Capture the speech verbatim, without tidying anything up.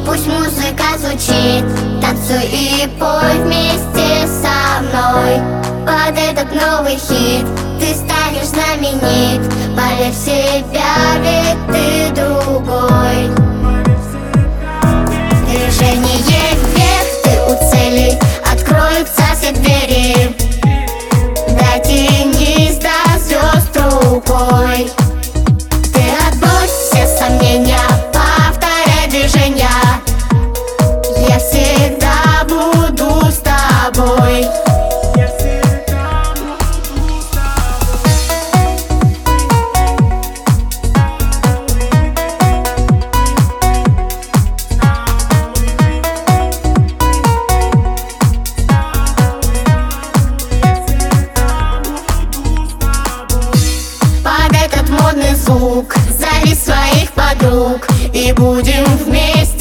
Пусть музыка звучит, танцуй и пой вместе со мной. Под этот новый хит ты станешь знаменит. Поверь в себя, ведь ты другой. Движение вверх, ты у цели, откроются все двери. Дотянись до звезд рукой. Ты отбрось все сомнения, повторяй движения. Я всегда буду с тобой. Под этот модный звук зови своих подруг, и будем вместе